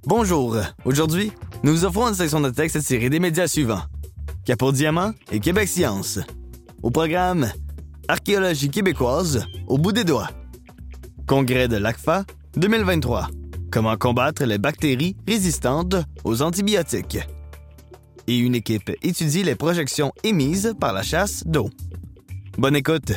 Bonjour. Aujourd'hui, nous vous offrons une section de texte tirée des médias suivants. Capot Diamant et Québec Science. Au programme, Archéologie québécoise au bout des doigts. Congrès de l'ACFA 2023. Comment combattre les bactéries résistantes aux antibiotiques. Et une équipe étudie les projections émises par la chasse d'eau. Bonne écoute!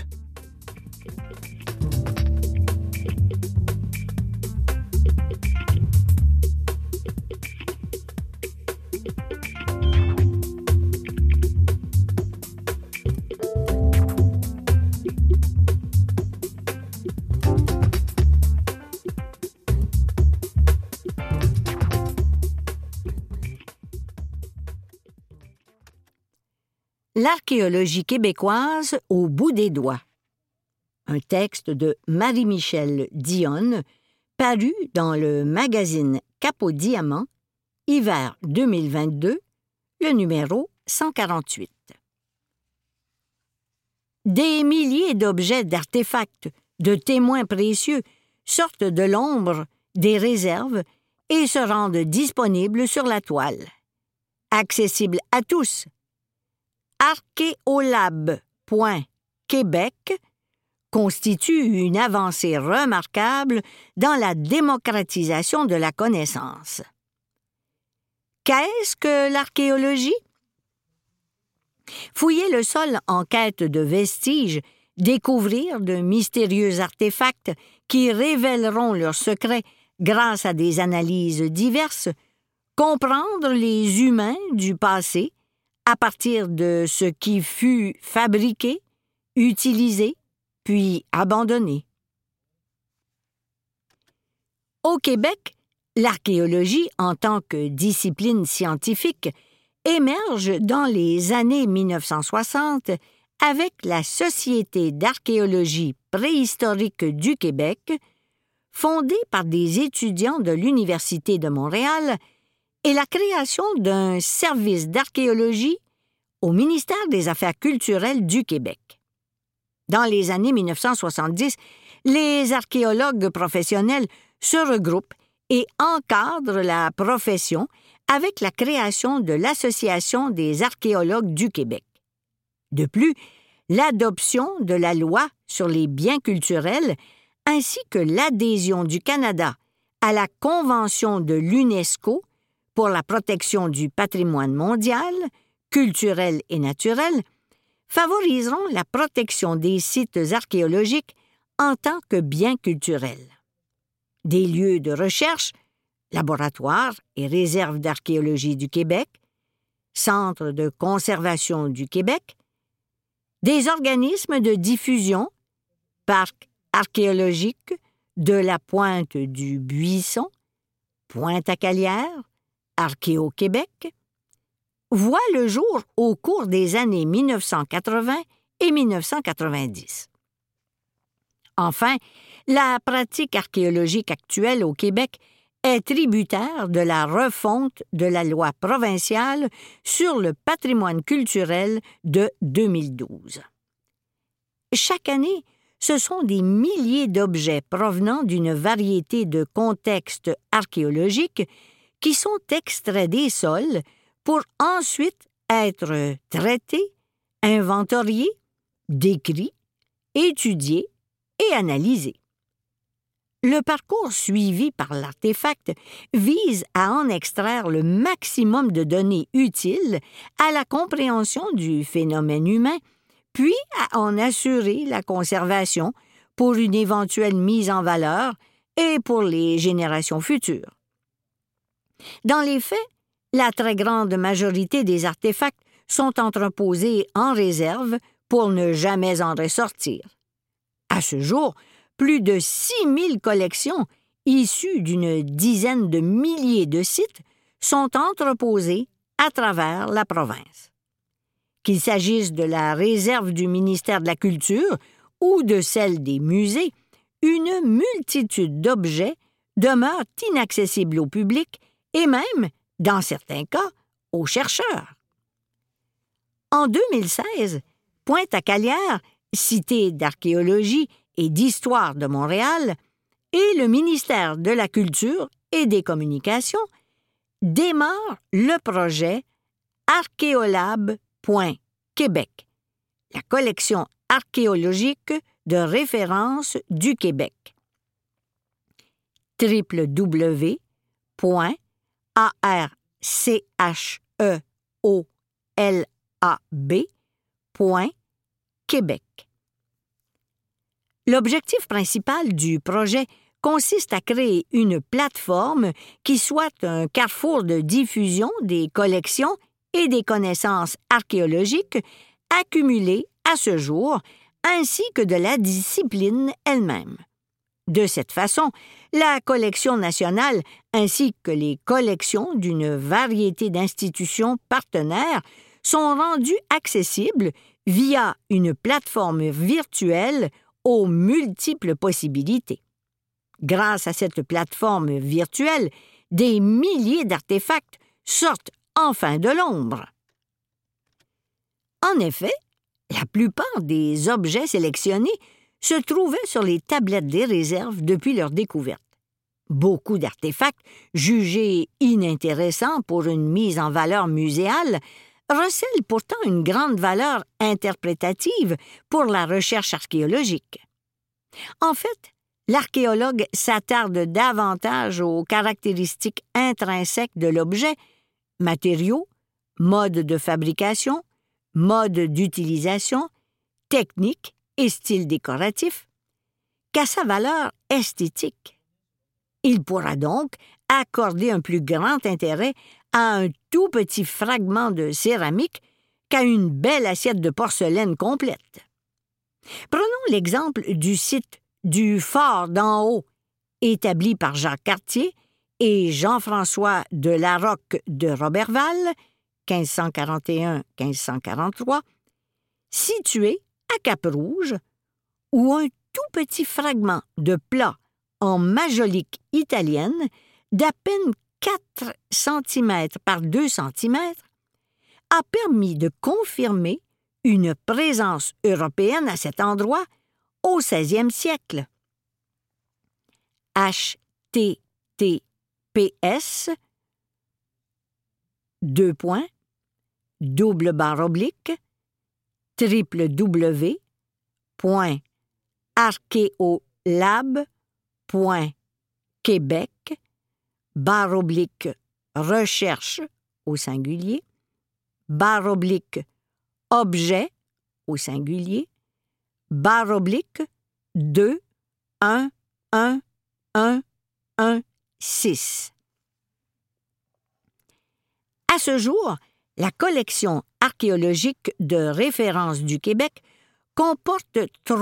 L'archéologie québécoise au bout des doigts. Un texte de Marie-Michelle Dionne, paru dans le magazine Capot Diamant, hiver 2022, le numéro 148. Des milliers d'objets, d'artefacts, de témoins précieux sortent de l'ombre des réserves et se rendent disponibles sur la toile. Accessibles à tous. Archéolab.Québec constitue une avancée remarquable dans la démocratisation de la connaissance. Qu'est-ce que l'archéologie? Fouiller le sol en quête de vestiges, découvrir de mystérieux artefacts qui révéleront leurs secrets grâce à des analyses diverses, comprendre les humains du passé à partir de ce qui fut fabriqué, utilisé, puis abandonné. Au Québec, l'archéologie en tant que discipline scientifique émerge dans les années 1960 avec la Société d'archéologie préhistorique du Québec, fondée par des étudiants de l'Université de Montréal, et la création d'un service d'archéologie au ministère des Affaires culturelles du Québec. Dans les années 1970, les archéologues professionnels se regroupent et encadrent la profession avec la création de l'Association des archéologues du Québec. De plus, l'adoption de la loi sur les biens culturels ainsi que l'adhésion du Canada à la Convention de l'UNESCO pour la protection du patrimoine mondial, culturel et naturel, favoriseront la protection des sites archéologiques en tant que biens culturels. Des lieux de recherche, laboratoires et réserves d'archéologie du Québec, Centre de conservation du Québec, des organismes de diffusion, Parc archéologique de la Pointe du Buisson, Pointe-à-Calière, Archéo-Québec, voit le jour au cours des années 1980 et 1990. Enfin, la pratique archéologique actuelle au Québec est tributaire de la refonte de la loi provinciale sur le patrimoine culturel de 2012. Chaque année, ce sont des milliers d'objets provenant d'une variété de contextes archéologiques qui sont extraits des sols pour ensuite être traités, inventoriés, décrits, étudiés et analysés. Le parcours suivi par l'artefact vise à en extraire le maximum de données utiles à la compréhension du phénomène humain, puis à en assurer la conservation pour une éventuelle mise en valeur et pour les générations futures. Dans les faits, la très grande majorité des artefacts sont entreposés en réserve pour ne jamais en ressortir. À ce jour, plus de 6000 collections issues d'une dizaine de milliers de sites sont entreposées à travers la province. Qu'il s'agisse de la réserve du ministère de la Culture ou de celle des musées, une multitude d'objets demeurent inaccessibles au public et même, dans certains cas, aux chercheurs. En 2016, Pointe-à-Calière, cité d'archéologie et d'histoire de Montréal, et le ministère de la Culture et des Communications démarre le projet archéolab.québec, la collection archéologique de référence du Québec. www.archeolab.québec. L'objectif principal du projet consiste à créer une plateforme qui soit un carrefour de diffusion des collections et des connaissances archéologiques accumulées à ce jour, ainsi que de la discipline elle-même. De cette façon, la collection nationale ainsi que les collections d'une variété d'institutions partenaires sont rendues accessibles via une plateforme virtuelle aux multiples possibilités. Grâce à cette plateforme virtuelle, des milliers d'artefacts sortent enfin de l'ombre. En effet, la plupart des objets sélectionnés se trouvaient sur les tablettes des réserves depuis leur découverte. Beaucoup d'artefacts, jugés inintéressants pour une mise en valeur muséale, recèlent pourtant une grande valeur interprétative pour la recherche archéologique. En fait, l'archéologue s'attarde davantage aux caractéristiques intrinsèques de l'objet, matériaux, mode de fabrication, mode d'utilisation, technique et style décoratif, qu'à sa valeur esthétique. Il pourra donc accorder un plus grand intérêt à un tout petit fragment de céramique qu'à une belle assiette de porcelaine complète. Prenons l'exemple du site du Fort d'en haut, établi par Jacques Cartier et Jean-François de Larocque de Roberval, 1541-1543, situé à Cap-Rouge, où un tout petit fragment de plat en majolique italienne d'à peine 4 cm par 2 cm a permis de confirmer une présence européenne à cet endroit au XVIe siècle. https www.archeolab.québec/recherche au singulier /objet au singulier /2111116. À ce jour, la collection archéologique de référence du Québec comporte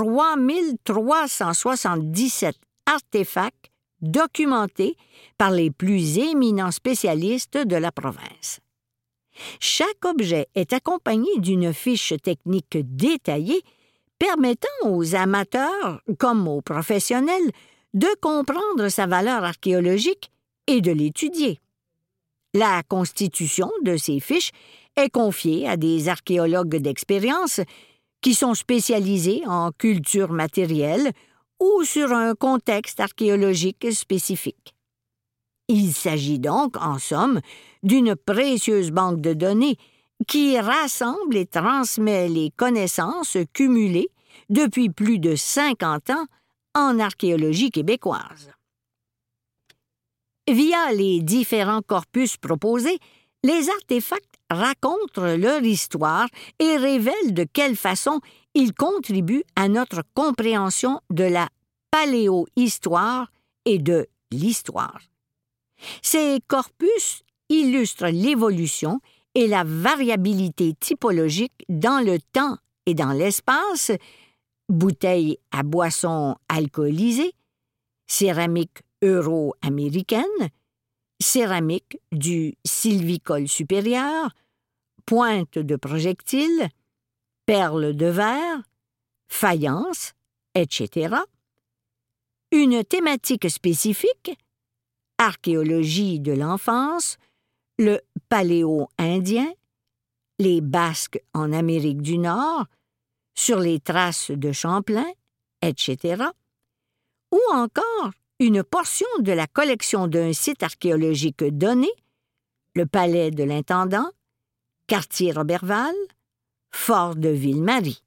3377 artefacts documentés par les plus éminents spécialistes de la province. Chaque objet est accompagné d'une fiche technique détaillée permettant aux amateurs comme aux professionnels de comprendre sa valeur archéologique et de l'étudier. La constitution de ces fiches est confiée à des archéologues d'expérience qui sont spécialisés en culture matérielle ou sur un contexte archéologique spécifique. Il s'agit donc, en somme, d'une précieuse banque de données qui rassemble et transmet les connaissances cumulées depuis plus de 50 ans en archéologie québécoise. Via les différents corpus proposés, les artefacts racontent leur histoire et révèlent de quelle façon ils contribuent à notre compréhension de la paléohistoire et de l'histoire. Ces corpus illustrent l'évolution et la variabilité typologique dans le temps et dans l'espace, bouteilles à boissons alcoolisées, céramique euro-américaine, céramique du sylvicole supérieur, pointe de projectiles, perles de verre, faïence, etc. Une thématique spécifique, archéologie de l'enfance, le paléo-indien, les Basques en Amérique du Nord, sur les traces de Champlain, etc. Ou encore une portion de la collection d'un site archéologique donné le palais de l'intendant, quartier Roberval, fort de Ville-Marie.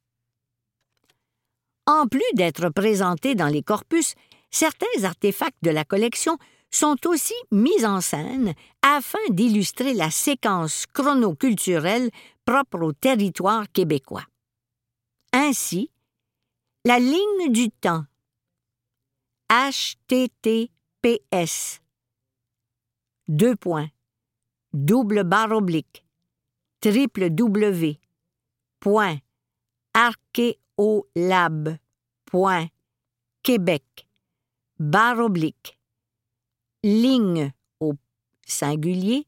En plus d'être présentés dans les corpus, certains artefacts de la collection sont aussi mis en scène afin d'illustrer la séquence chronoculturelle propre au territoire québécois. Ainsi, la ligne du temps https www.archeolab.quebec ligne au singulier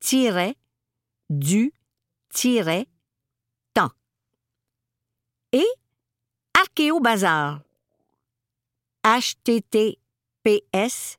du temps et Archéobazar https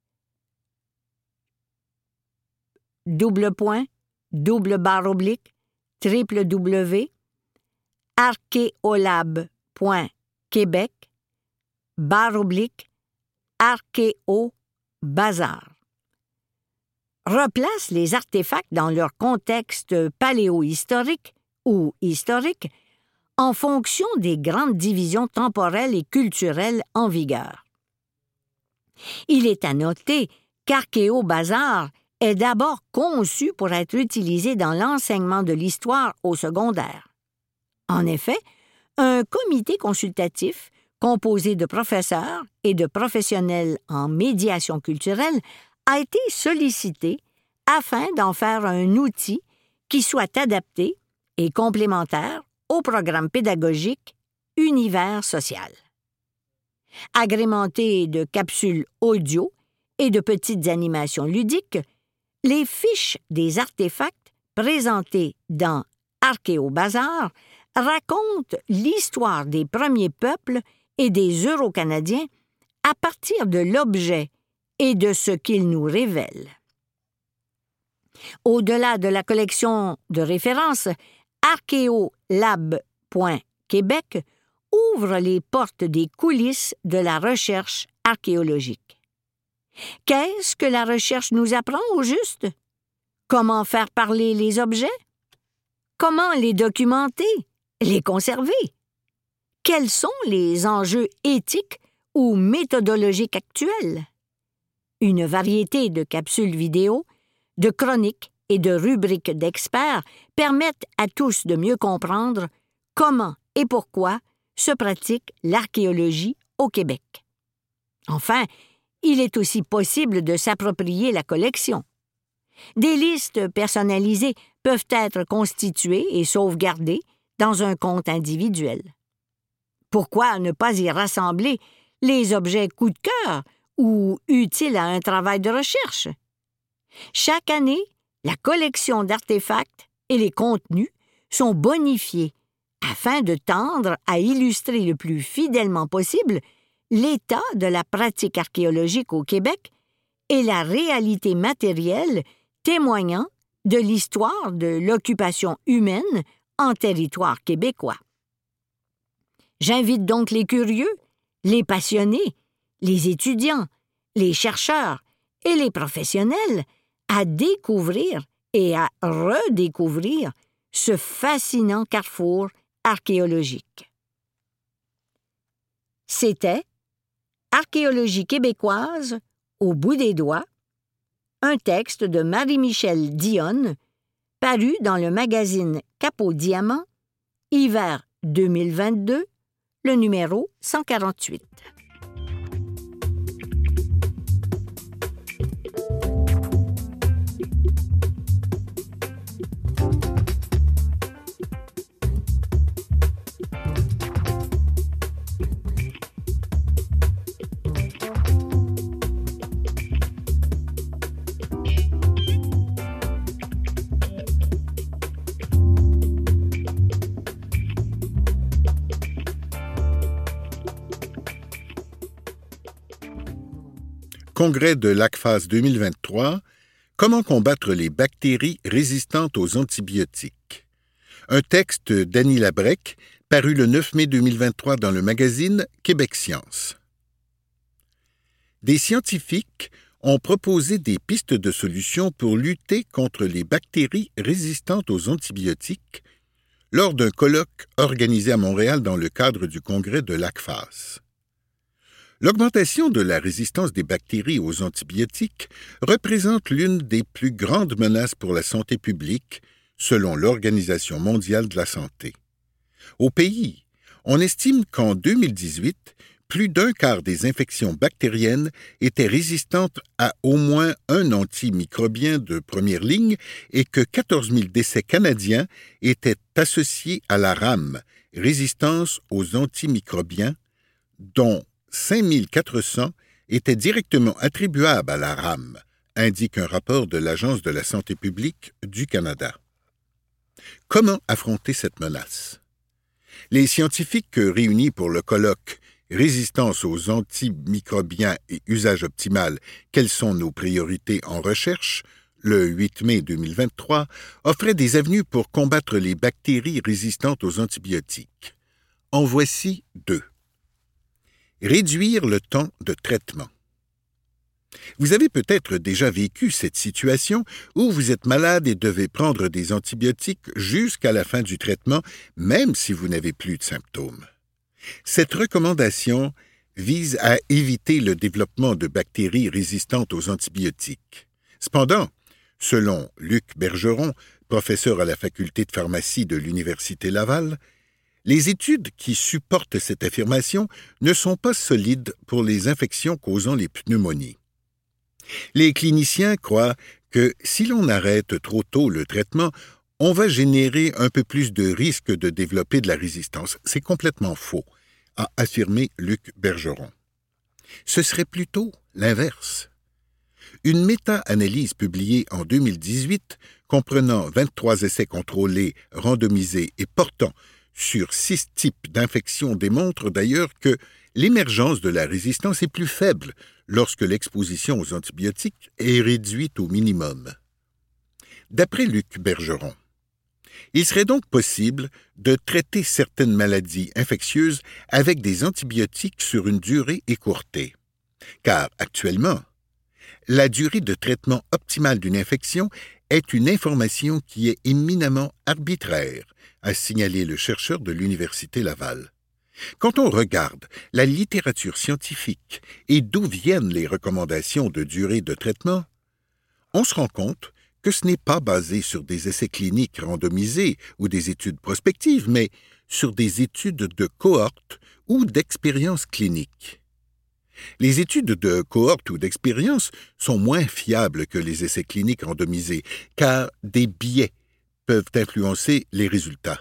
www.archeolab.quebec/archéobazar replace les artefacts dans leur contexte paléohistorique ou historique en fonction des grandes divisions temporelles et culturelles en vigueur. Il est à noter qu'Archéobazar est d'abord conçu pour être utilisé dans l'enseignement de l'histoire au secondaire. En effet, un comité consultatif composé de professeurs et de professionnels en médiation culturelle a été sollicité afin d'en faire un outil qui soit adapté et complémentaire au programme pédagogique Univers social. Agrémenté de capsules audio et de petites animations ludiques, les fiches des artefacts présentés dans Archéobazar racontent l'histoire des premiers peuples et des Euro-Canadiens à partir de l'objet et de ce qu'il nous révèle. Au-delà de la collection de références, archéolab.québec ouvre les portes des coulisses de la recherche archéologique. Qu'est-ce que la recherche nous apprend au juste? Comment faire parler les objets? Comment les documenter, les conserver? Quels sont les enjeux éthiques ou méthodologiques actuels? Une variété de capsules vidéo, de chroniques et de rubriques d'experts permettent à tous de mieux comprendre comment et pourquoi se pratique l'archéologie au Québec. Enfin, il est aussi possible de s'approprier la collection. Des listes personnalisées peuvent être constituées et sauvegardées dans un compte individuel. Pourquoi ne pas y rassembler les objets coup de cœur ou utiles à un travail de recherche? Chaque année, la collection d'artefacts et les contenus sont bonifiés afin de tendre à illustrer le plus fidèlement possible l'état de la pratique archéologique au Québec et la réalité matérielle témoignant de l'histoire de l'occupation humaine en territoire québécois. J'invite donc les curieux, les passionnés, les étudiants, les chercheurs et les professionnels à découvrir et à redécouvrir ce fascinant carrefour archéologique. C'était Archéologie québécoise au bout des doigts, un texte de Marie-Michelle Dionne, paru dans le magazine Capot Diamant, hiver 2022, le numéro 148. Congrès de l'ACFAS 2023, comment combattre les bactéries résistantes aux antibiotiques? Un texte d'Annie Labrec, paru le 9 mai 2023 dans le magazine Québec Science. Des scientifiques ont proposé des pistes de solutions pour lutter contre les bactéries résistantes aux antibiotiques lors d'un colloque organisé à Montréal dans le cadre du congrès de l'ACFAS. L'augmentation de la résistance des bactéries aux antibiotiques représente l'une des plus grandes menaces pour la santé publique, selon l'Organisation mondiale de la santé. Au pays, on estime qu'en 2018, plus d'un quart des infections bactériennes étaient résistantes à au moins un antimicrobien de première ligne et que 14 000 décès canadiens étaient associés à la RAM, résistance aux antimicrobiens, dont 5 400 étaient directement attribuables à la RAM, indique un rapport de l'Agence de la santé publique du Canada. Comment affronter cette menace? Les scientifiques réunis pour le colloque « Résistance aux antimicrobiens et usage optimal, quelles sont nos priorités en recherche ?» le 8 mai 2023, offraient des avenues pour combattre les bactéries résistantes aux antibiotiques. En voici 2. Réduire le temps de traitement. Vous avez peut-être déjà vécu cette situation où vous êtes malade et devez prendre des antibiotiques jusqu'à la fin du traitement, même si vous n'avez plus de symptômes. Cette recommandation vise à éviter le développement de bactéries résistantes aux antibiotiques. Cependant, selon Luc Bergeron, professeur à la faculté de pharmacie de l'Université Laval, les études qui supportent cette affirmation ne sont pas solides pour les infections causant les pneumonies. Les cliniciens croient que si l'on arrête trop tôt le traitement, on va générer un peu plus de risque de développer de la résistance. C'est complètement faux, a affirmé Luc Bergeron. Ce serait plutôt l'inverse. Une méta-analyse publiée en 2018, comprenant 23 essais contrôlés, randomisés et portant sur 6 types d'infections, démontre d'ailleurs que l'émergence de la résistance est plus faible lorsque l'exposition aux antibiotiques est réduite au minimum. D'après Luc Bergeron, il serait donc possible de traiter certaines maladies infectieuses avec des antibiotiques sur une durée écourtée. Car actuellement, la durée de traitement optimale d'une infection est une information qui est éminemment arbitraire, a signalé le chercheur de l'Université Laval. Quand on regarde la littérature scientifique et d'où viennent les recommandations de durée de traitement, on se rend compte que ce n'est pas basé sur des essais cliniques randomisés ou des études prospectives, mais sur des études de cohorte ou d'expériences cliniques. Les études de cohorte ou d'expérience sont moins fiables que les essais cliniques randomisés, car des biais peuvent influencer les résultats.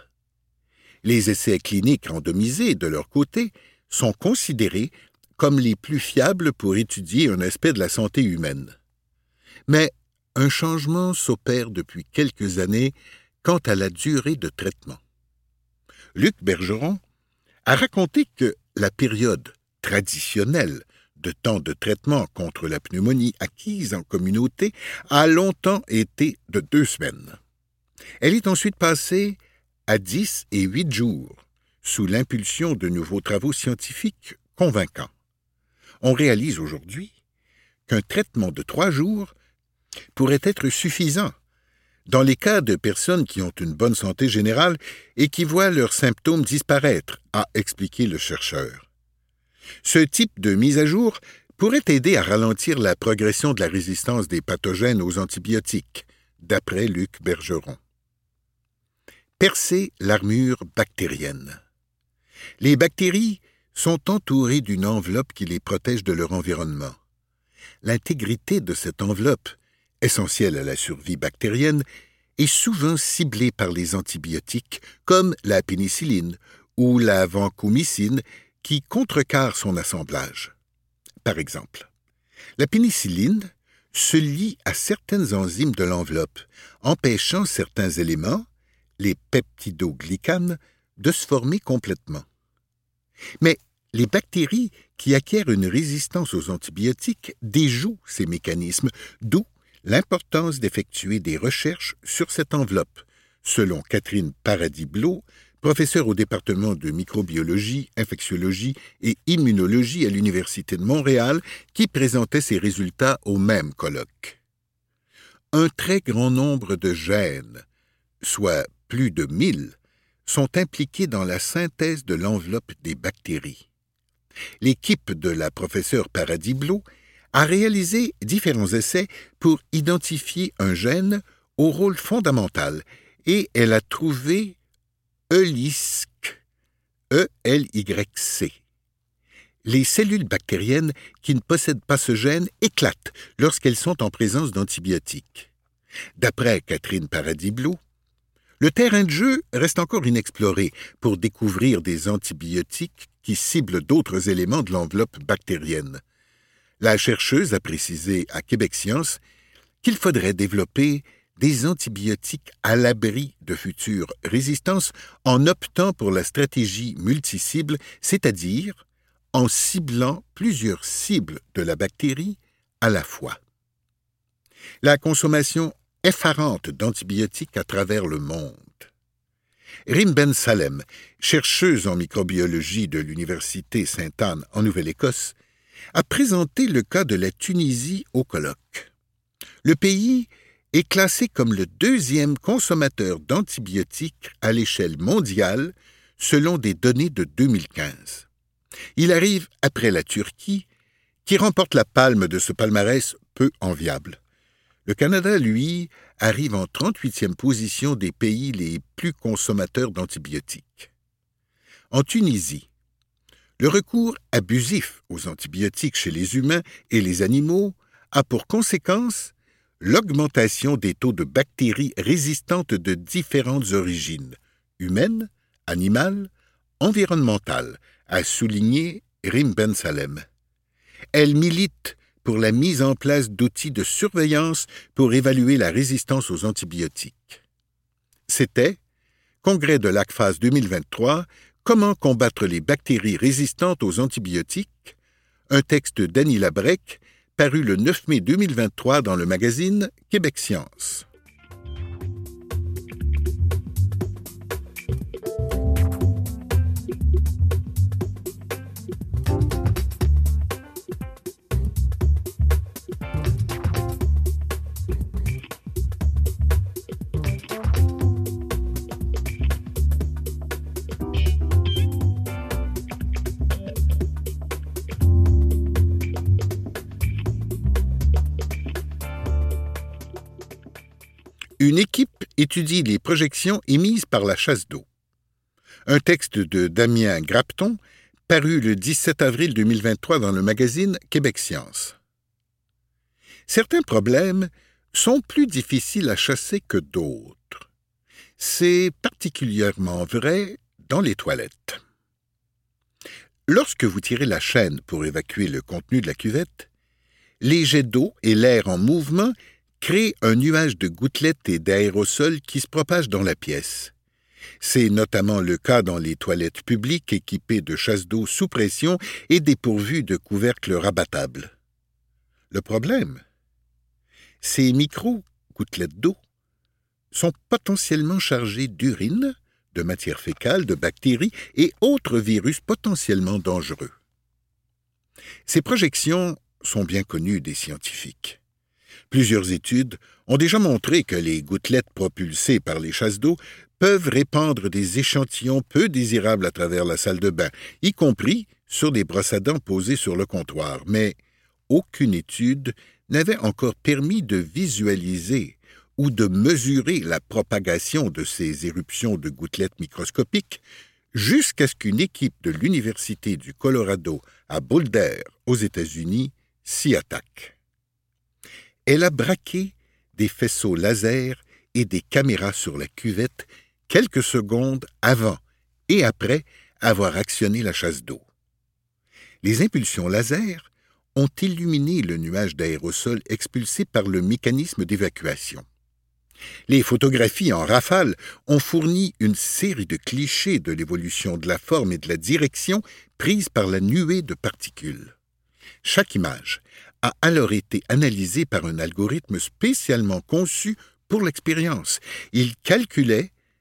Les essais cliniques randomisés, de leur côté, sont considérés comme les plus fiables pour étudier un aspect de la santé humaine. Mais un changement s'opère depuis quelques années quant à la durée de traitement. Luc Bergeron a raconté que la période traditionnelle de temps de traitement contre la pneumonie acquise en communauté a longtemps été de 2 semaines. Elle est ensuite passée à 10 et 8 jours, sous l'impulsion de nouveaux travaux scientifiques convaincants. On réalise aujourd'hui qu'un traitement de 3 jours pourrait être suffisant dans les cas de personnes qui ont une bonne santé générale et qui voient leurs symptômes disparaître, a expliqué le chercheur. Ce type de mise à jour pourrait aider à ralentir la progression de la résistance des pathogènes aux antibiotiques, d'après Luc Bergeron. Percer l'armure bactérienne. Les bactéries sont entourées d'une enveloppe qui les protège de leur environnement. L'intégrité de cette enveloppe, essentielle à la survie bactérienne, est souvent ciblée par les antibiotiques comme la pénicilline ou la vancomycine qui contrecarrent son assemblage. Par exemple, la pénicilline se lie à certaines enzymes de l'enveloppe, empêchant certains éléments, les peptidoglycanes, de se former complètement. Mais les bactéries qui acquièrent une résistance aux antibiotiques déjouent ces mécanismes, d'où l'importance d'effectuer des recherches sur cette enveloppe, selon Catherine Paradis-Blot, professeur au département de microbiologie, infectiologie et immunologie à l'Université de Montréal, qui présentait ses résultats au même colloque. Un très grand nombre de gènes, soit plus de 1000, sont impliqués dans la synthèse de l'enveloppe des bactéries. L'équipe de la professeure Paradis-Blot a réalisé différents essais pour identifier un gène au rôle fondamental et elle a trouvé ELYSC, E-L-Y-C. Les cellules bactériennes qui ne possèdent pas ce gène éclatent lorsqu'elles sont en présence d'antibiotiques. D'après Catherine Paradis-Blot, le terrain de jeu reste encore inexploré pour découvrir des antibiotiques qui ciblent d'autres éléments de l'enveloppe bactérienne. La chercheuse a précisé à Québec Science qu'il faudrait développer des antibiotiques à l'abri de futures résistances en optant pour la stratégie multicible, c'est-à-dire en ciblant plusieurs cibles de la bactérie à la fois. La consommation effarante d'antibiotiques à travers le monde. Rim Ben Salem, chercheuse en microbiologie de l'Université Sainte-Anne en Nouvelle-Écosse, a présenté le cas de la Tunisie au colloque. Le pays est classé comme le 2e consommateur d'antibiotiques à l'échelle mondiale selon des données de 2015. Il arrive après la Turquie, qui remporte la palme de ce palmarès peu enviable. Le Canada, lui, arrive en 38e position des pays les plus consommateurs d'antibiotiques. En Tunisie, le recours abusif aux antibiotiques chez les humains et les animaux a pour conséquence l'augmentation des taux de bactéries résistantes de différentes origines, humaines, animales, environnementales, a souligné Rim Ben Salem. Elle milite pour la mise en place d'outils de surveillance pour évaluer la résistance aux antibiotiques. C'était Congrès de l'ACFAS 2023, Comment combattre les bactéries résistantes aux antibiotiques, un texte d'Annie Labrec, paru le 9 mai 2023 dans le magazine Québec Science. Une équipe étudie les projections émises par la chasse d'eau. Un texte de Damien Grapton, paru le 17 avril 2023 dans le magazine Québec Science. Certains problèmes sont plus difficiles à chasser que d'autres. C'est particulièrement vrai dans les toilettes. Lorsque vous tirez la chaîne pour évacuer le contenu de la cuvette, les jets d'eau et l'air en mouvement crée un nuage de gouttelettes et d'aérosols qui se propagent dans la pièce. C'est notamment le cas dans les toilettes publiques équipées de chasse d'eau sous pression et dépourvues de couvercles rabattables. Le problème, ces micro-gouttelettes d'eau sont potentiellement chargées d'urine, de matière fécale, de bactéries et autres virus potentiellement dangereux. Ces projections sont bien connues des scientifiques. Plusieurs études ont déjà montré que les gouttelettes propulsées par les chasses d'eau peuvent répandre des échantillons peu désirables à travers la salle de bain, y compris sur des brosses à dents posées sur le comptoir. Mais aucune étude n'avait encore permis de visualiser ou de mesurer la propagation de ces éruptions de gouttelettes microscopiques jusqu'à ce qu'une équipe de l'Université du Colorado à Boulder, aux États-Unis, s'y attaque. Elle a braqué des faisceaux laser et des caméras sur la cuvette quelques secondes avant et après avoir actionné la chasse d'eau. Les impulsions laser ont illuminé le nuage d'aérosols expulsé par le mécanisme d'évacuation. Les photographies en rafale ont fourni une série de clichés de l'évolution de la forme et de la direction prise par la nuée de particules. Chaque image a alors été analysée par un algorithme spécialement conçu pour l'expérience. Il calculait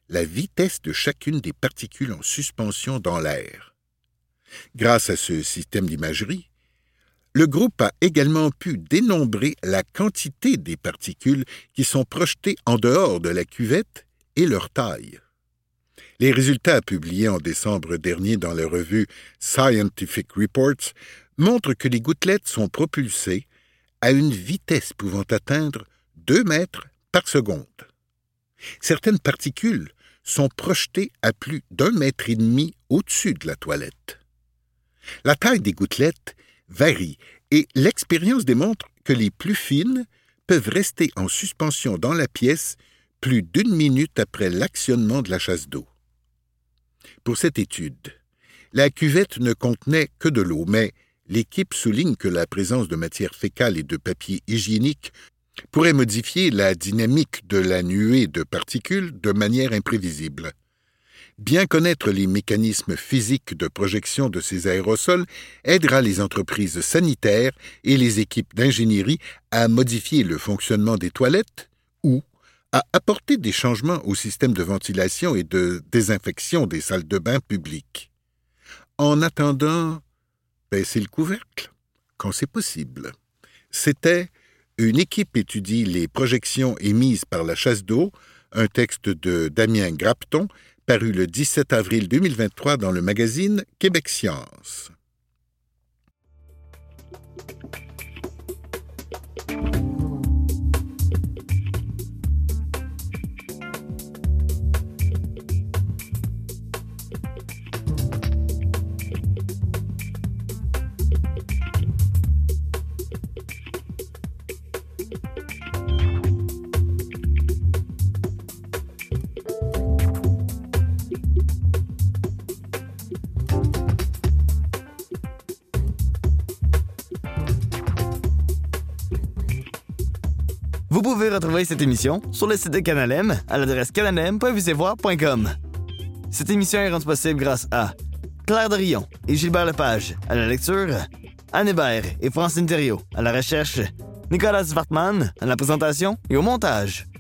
la vitesse de chacune des particules en suspension dans l'air. Grâce à ce système d'imagerie, le groupe a également pu dénombrer la quantité des particules qui sont projetées en dehors de la cuvette et leur taille. Les résultats publiés en décembre dernier dans la revue Scientific Reports montrent que les gouttelettes sont propulsées à une vitesse pouvant atteindre 2 mètres par seconde. Certaines particules sont projetées à plus d'1,5 mètre au-dessus de la toilette. La taille des gouttelettes varie et l'expérience démontre que les plus fines peuvent rester en suspension dans la pièce plus d'1 minute après l'actionnement de la chasse d'eau. Pour cette étude, la cuvette ne contenait que de l'eau, mais l'équipe souligne que la présence de matière fécale et de papier hygiénique pourrait modifier la dynamique de la nuée de particules de manière imprévisible. Bien connaître les mécanismes physiques de projection de ces aérosols aidera les entreprises sanitaires et les équipes d'ingénierie à modifier le fonctionnement des toilettes ou à apporter des changements au système de ventilation et de désinfection des salles de bain publiques. En attendant, baissez le couvercle quand c'est possible. C'était « Une équipe étudie les projections émises par la chasse d'eau », un texte de Damien Grapton, paru le 17 avril 2023 dans le magazine Québec Science. Vous pouvez retrouver cette émission sur le site de Canal M à l'adresse canalm.vuesetvoix.com. Cette émission est rendue possible grâce à Claire Dorion et Gilbert Lepage à la lecture, Anne Hébert et Francine Thériault à la recherche, Nicolas Zwartman à la présentation et au montage.